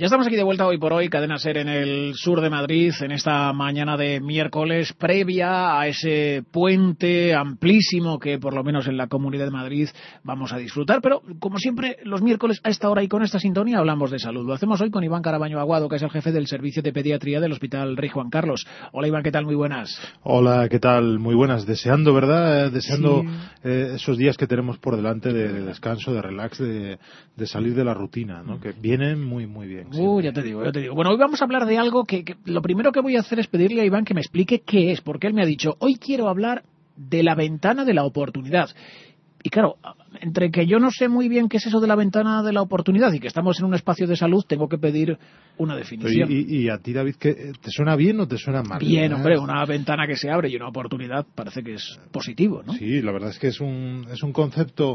Ya estamos aquí de vuelta hoy por hoy, Cadena SER en el sur de Madrid, en esta mañana de miércoles, previa a ese puente amplísimo que por lo menos en la Comunidad de Madrid vamos a disfrutar. Pero como siempre, los miércoles a esta hora y con esta sintonía hablamos de salud. Lo hacemos hoy con Iván Carabaño Aguado, que es el jefe del Servicio de Pediatría del Hospital Rey Juan Carlos. Hola Iván, ¿qué tal? Muy buenas. Hola, ¿qué tal? Muy buenas. Deseando, ¿verdad? Deseando Sí. Esos días que tenemos por delante de descanso, de relax, de salir de la rutina, ¿no? Que vienen muy, muy bien. Ya te digo. Bueno, hoy vamos a hablar de algo que lo primero que voy a hacer es pedirle a Iván que me explique qué es, porque él me ha dicho, hoy quiero hablar de la ventana de la oportunidad. Y claro, entre que yo no sé muy bien qué es eso de la ventana de la oportunidad y que estamos en un espacio de salud, tengo que pedir una definición. Y a ti, David, ¿te suena bien o te suena mal? Bien, hombre, una ventana que se abre y una oportunidad parece que es positivo, ¿no? Sí, la verdad es que es un concepto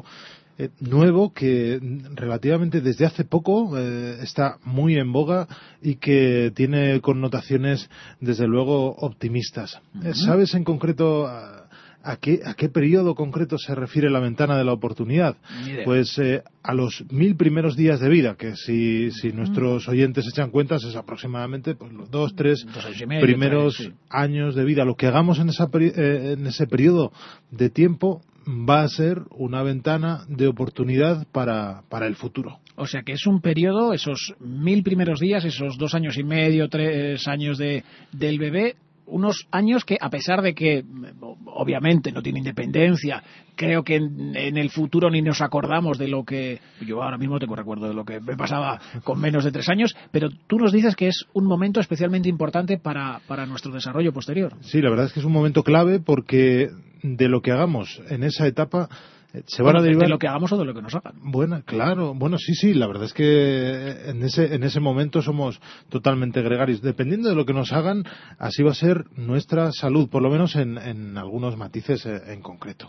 nuevo que relativamente desde hace poco está muy en boga y que tiene connotaciones desde luego optimistas. Uh-huh. ¿Sabes en concreto a qué periodo concreto se refiere la ventana de la oportunidad? Pues a los 1000 primeros días de vida, que si nuestros oyentes echan cuentas es aproximadamente pues, los 2-3 primeros años de vida. Lo que hagamos en ese periodo de tiempo va a ser una ventana de oportunidad para el futuro. O sea que es un periodo, esos 1000 primeros días, esos 2 años y medio, 3 años del bebé, unos años que, a pesar de que obviamente no tiene independencia, creo que en el futuro ni nos acordamos de lo que... Yo ahora mismo tengo recuerdo de lo que me pasaba con menos de 3 años, pero tú nos dices que es un momento especialmente importante para nuestro desarrollo posterior. Sí, la verdad es que es un momento clave porque de lo que hagamos en esa etapa... se van a derivar... ¿De lo que hagamos o de lo que nos hagan? Bueno, claro. Bueno, sí. La verdad es que en ese momento somos totalmente gregarios. Dependiendo de lo que nos hagan, así va a ser nuestra salud, por lo menos en algunos matices en concreto.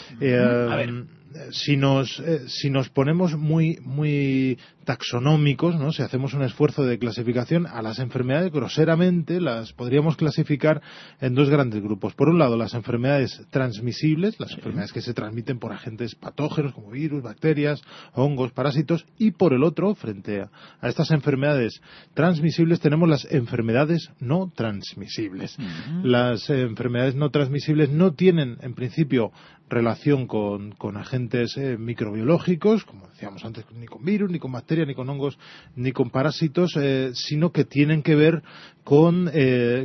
A ver. Si nos ponemos muy taxonómicos, ¿no? Si hacemos un esfuerzo de clasificación, a las enfermedades groseramente las podríamos clasificar en 2 grandes grupos. Por un lado, las enfermedades transmisibles, las enfermedades que se transmiten por agentes patógenos como virus, bacterias, hongos, parásitos, y por el otro, frente a estas enfermedades transmisibles, tenemos las enfermedades no transmisibles. Uh-huh. Las enfermedades no transmisibles no tienen, en principio, relación con agentes microbiológicos, como decíamos antes, ni con virus, ni con bacterias, ni con hongos, ni con parásitos, sino que tienen que ver con el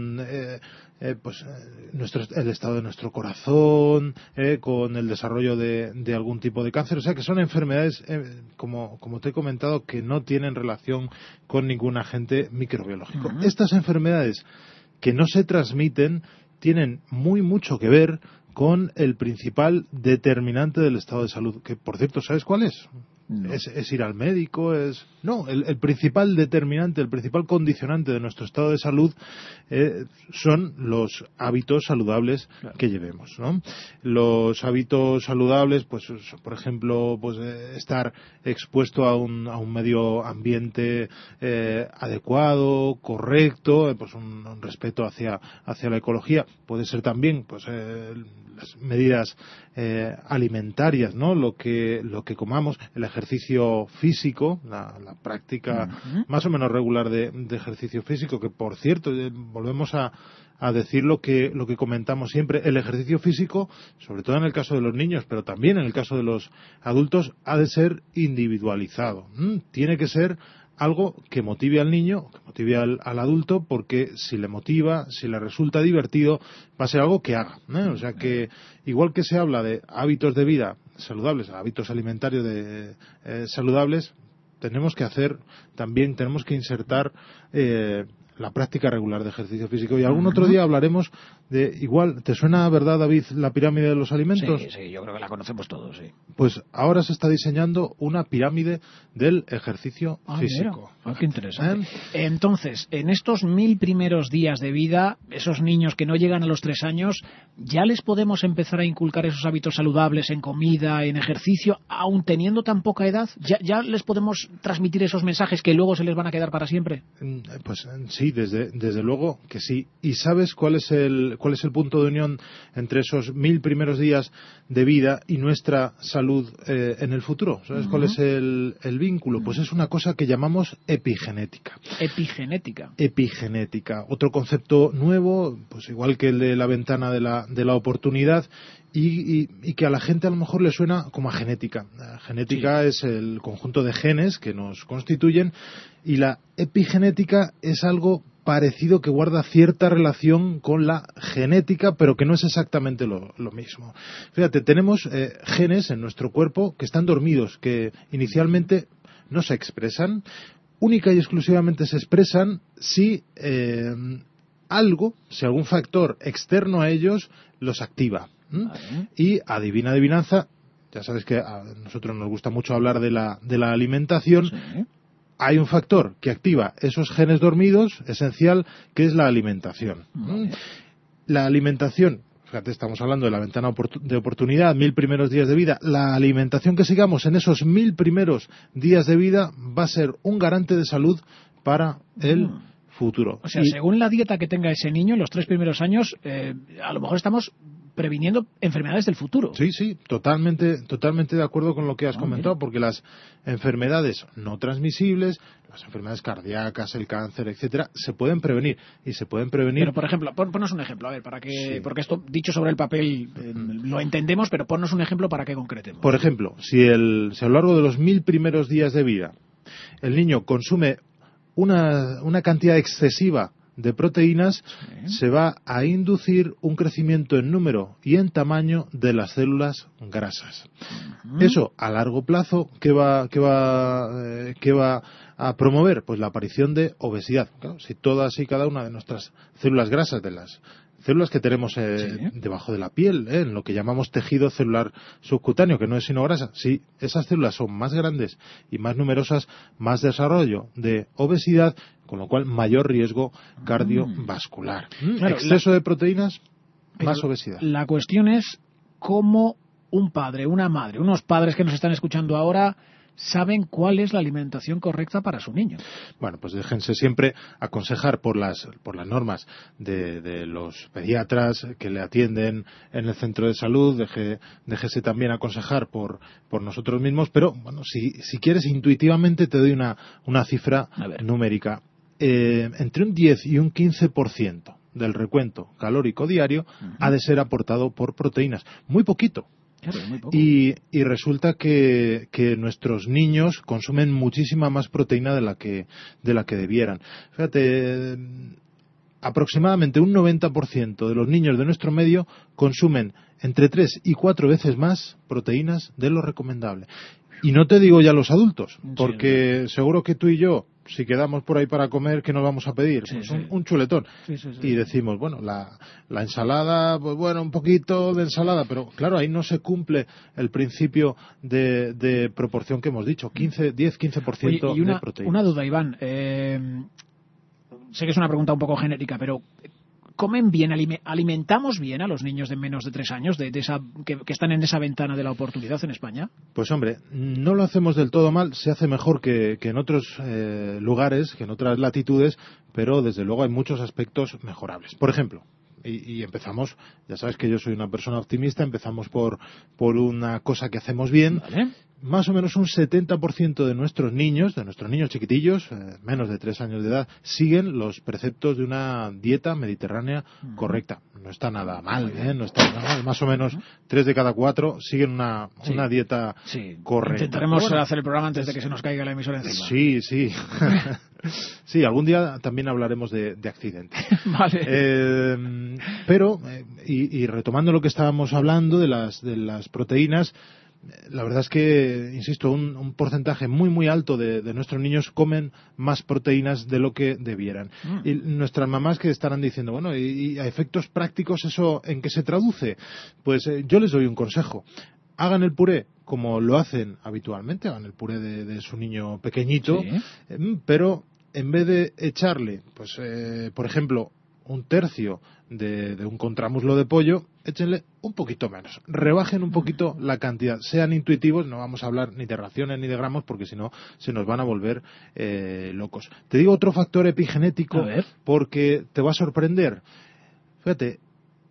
estado de nuestro corazón, con el desarrollo de algún tipo de cáncer. O sea que son enfermedades, como te he comentado, que no tienen relación con ningún agente microbiológico. Uh-huh. Estas enfermedades que no se transmiten tienen mucho que ver con el principal determinante del estado de salud, que por cierto, ¿sabes cuál es? No. ¿Es ir al médico? No, el principal determinante, el principal condicionante de nuestro estado de salud son los hábitos saludables que llevemos, ¿no? Los hábitos saludables, pues por ejemplo, pues estar expuesto a un medio ambiente adecuado, correcto, pues un respeto hacia la ecología. Puede ser también, pues las medidas alimentarias, ¿no? Lo que comamos, el ejercicio físico, la práctica uh-huh. más o menos regular de ejercicio físico, que por cierto, volvemos a decir lo que comentamos siempre, el ejercicio físico, sobre todo en el caso de los niños, pero también en el caso de los adultos, ha de ser individualizado. Tiene que ser algo que motive al niño, que motive al adulto, porque si le motiva, si le resulta divertido, va a ser algo que haga, ¿eh? O sea que, igual que se habla de hábitos de vida saludables, hábitos alimentarios saludables, tenemos que insertar la práctica regular de ejercicio físico. Y algún otro día hablaremos de, igual, ¿te suena, verdad, David, la pirámide de los alimentos? Sí, yo creo que la conocemos todos, sí. Pues ahora se está diseñando una pirámide del ejercicio físico. Qué interesante. Entonces, en estos 1000 primeros días de vida, esos niños que no llegan a los 3 años, ¿ya les podemos empezar a inculcar esos hábitos saludables en comida, en ejercicio, aun teniendo tan poca edad? ¿Ya les podemos transmitir esos mensajes que luego se les van a quedar para siempre? Pues sí, Sí, desde luego que sí. ¿Y sabes cuál es el punto de unión entre esos 1000 primeros días de vida y nuestra salud en el futuro? ¿Sabes cuál es el vínculo? Pues es una cosa que llamamos epigenética. Epigenética. Otro concepto nuevo, pues igual que el de la ventana de la oportunidad, y que a la gente a lo mejor le suena como a genética. La genética es el conjunto de genes que nos constituyen, y la epigenética es algo parecido, que guarda cierta relación con la genética, pero que no es exactamente lo mismo. Fíjate, tenemos genes en nuestro cuerpo que están dormidos, que inicialmente no se expresan, única y exclusivamente se expresan si algún factor externo a ellos los activa. Y adivina adivinanza, ya sabes que a nosotros nos gusta mucho hablar de la alimentación. Sí. Hay un factor que activa esos genes dormidos, esencial, que es la alimentación. La alimentación, fíjate, estamos hablando de la ventana de oportunidad, 1000 primeros días de vida. La alimentación que sigamos en esos 1000 primeros días de vida va a ser un garante de salud para el futuro. O sea, según la dieta que tenga ese niño en los 3 primeros años, a lo mejor estamos previniendo enfermedades del futuro. Sí, totalmente de acuerdo con lo que has comentado, porque las enfermedades no transmisibles, las enfermedades cardíacas, el cáncer, etcétera, se pueden prevenir, y se pueden prevenir. Pero, por ejemplo, ponnos un ejemplo, a ver, para que, porque esto dicho sobre el papel lo entendemos, pero ponnos un ejemplo para que concretemos. Por ejemplo, si a lo largo de los 1000 primeros días de vida el niño consume una cantidad excesiva de proteínas, se va a inducir un crecimiento en número y en tamaño de las células grasas. Eso, a largo plazo, ¿qué va a promover? Pues la aparición de obesidad. Claro, si todas y cada una de nuestras células grasas, de las células que tenemos debajo de la piel, en lo que llamamos tejido celular subcutáneo, que no es sino grasa, si esas células son más grandes y más numerosas, más desarrollo de obesidad, con lo cual mayor riesgo cardiovascular. Claro, exceso de proteínas, más obesidad. La cuestión es cómo un padre, una madre, unos padres que nos están escuchando ahora saben cuál es la alimentación correcta para su niño. Bueno, pues déjense siempre aconsejar por las normas de los pediatras que le atienden en el centro de salud, déjese también aconsejar por nosotros mismos, pero bueno, si quieres, intuitivamente te doy una cifra numérica. Entre un 10 y un 15% del recuento calórico diario ha de ser aportado por proteínas. Muy poquito. Claro, muy poco. Y resulta que nuestros niños consumen muchísima más proteína de la que debieran. Fíjate, aproximadamente un 90% de los niños de nuestro medio consumen entre 3 y 4 veces más proteínas de lo recomendable. Y no te digo ya los adultos, porque seguro que tú y yo, si quedamos por ahí para comer, ¿qué nos vamos a pedir? Pues un chuletón. Y decimos, bueno, la ensalada, pues bueno, un poquito de ensalada, pero claro, ahí no se cumple el principio de proporción que hemos dicho, 10-15% de proteína. Una duda, Iván. Sé que es una pregunta un poco genérica, pero ¿comen bien, alimentamos bien a los niños de menos de 3 años que están en esa ventana de la oportunidad en España? Pues hombre, no lo hacemos del todo mal, se hace mejor que en otros lugares, que en otras latitudes, pero desde luego hay muchos aspectos mejorables. Por ejemplo, y empezamos, ya sabes que yo soy una persona optimista, empezamos por una cosa que hacemos bien. ¿Vale? Más o menos un 70% de nuestros niños chiquitillos, menos de 3 años de edad, siguen los preceptos de una dieta mediterránea correcta. No está nada mal, no está nada mal. Más o menos 3 de cada 4 siguen una dieta correcta. Intentaremos hacer el programa antes de que se nos caiga la emisora encima. Sí. Sí, algún día también hablaremos de accidentes. Vale. Pero, y retomando lo que estábamos hablando de las proteínas, la verdad es que, insisto, un porcentaje muy muy alto de nuestros niños comen más proteínas de lo que debieran. Y nuestras mamás que estarán diciendo, bueno, y a efectos prácticos, ¿eso en qué se traduce? Pues yo les doy un consejo. Hagan el puré como lo hacen habitualmente, hagan el puré de su niño pequeñito, pero en vez de echarle, pues por ejemplo, un tercio de un contramuslo de pollo, échenle un poquito menos, rebajen un poquito la cantidad, sean intuitivos, no vamos a hablar ni de raciones ni de gramos porque si no se nos van a volver locos. Te digo otro factor epigenético porque te va a sorprender. Fíjate,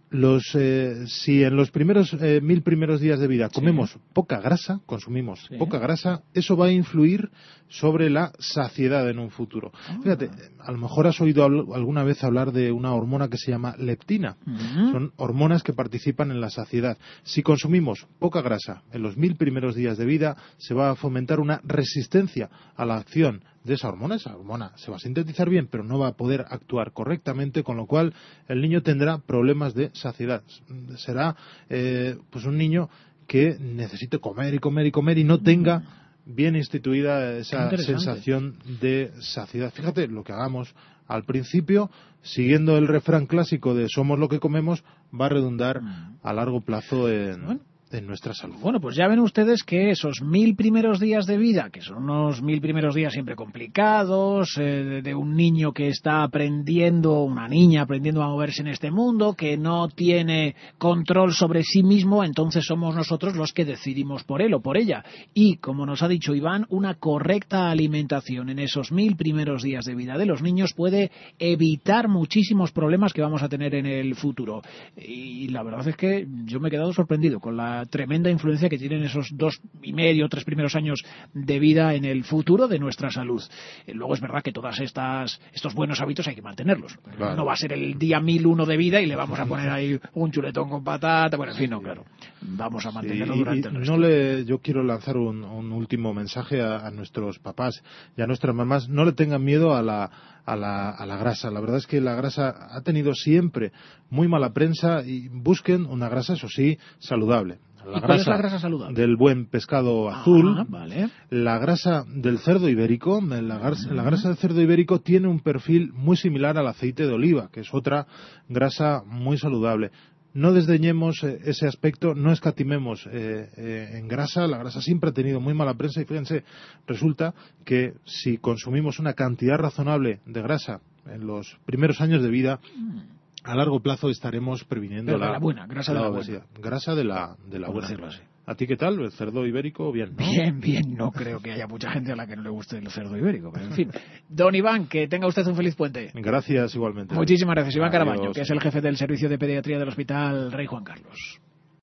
si en los primeros 1000 primeros días de vida comemos poca grasa, consumimos poca grasa, eso va a influir sobre la saciedad en un futuro. Fíjate, a lo mejor has oído alguna vez hablar de una hormona que se llama leptina. Son hormonas que participan en la saciedad. Si consumimos poca grasa en los 1000 primeros días de vida, se va a fomentar una resistencia a la acción de esa hormona. Esa hormona se va a sintetizar bien, pero no va a poder actuar correctamente, con lo cual el niño tendrá problemas de saciedad. Será pues un niño que necesite comer y comer y comer y no tenga bien instituida esa sensación de saciedad. Fíjate, lo que hagamos al principio, siguiendo el refrán clásico de somos lo que comemos, va a redundar a largo plazo en nuestra salud. Bueno, pues ya ven ustedes que esos 1000 primeros días de vida, que son unos 1000 primeros días siempre complicados, de un niño que está aprendiendo, una niña aprendiendo a moverse en este mundo, que no tiene control sobre sí mismo, entonces somos nosotros los que decidimos por él o por ella. Y, como nos ha dicho Iván, una correcta alimentación en esos 1000 primeros días de vida de los niños puede evitar muchísimos problemas que vamos a tener en el futuro. Y la verdad es que yo me he quedado sorprendido con la tremenda influencia que tienen esos 2,5, 3 primeros años de vida en el futuro de nuestra salud. Luego es verdad que todos estos buenos hábitos hay que mantenerlos. Claro. No va a ser el día 1001 de vida y le vamos a poner ahí un chuletón con patata. Bueno, en fin, no, claro. Vamos a mantenerlo durante el resto. Yo quiero lanzar un último mensaje a nuestros papás y a nuestras mamás. No le tengan miedo a la grasa. La verdad es que la grasa ha tenido siempre muy mala prensa y busquen una grasa, eso sí, saludable. ¿Cuál es la grasa saludable? Del buen pescado azul, vale. La grasa del cerdo ibérico. La grasa del cerdo ibérico tiene un perfil muy similar al aceite de oliva, que es otra grasa muy saludable. No desdeñemos ese aspecto, no escatimemos en grasa. La grasa siempre ha tenido muy mala prensa y fíjense, resulta que si consumimos una cantidad razonable de grasa en los primeros años de vida, a largo plazo estaremos previniendo la buena, grasa de la obesidad. Grasa de la buena. Así. ¿A ti qué tal? ¿El cerdo ibérico? Bien, ¿no? Bien. No creo que haya mucha gente a la que no le guste el cerdo ibérico, pero en fin. Don Iván, que tenga usted un feliz puente. Gracias, igualmente. Muchísimas gracias. Iván Carabaño, que es el jefe del Servicio de Pediatría del Hospital Rey Juan Carlos.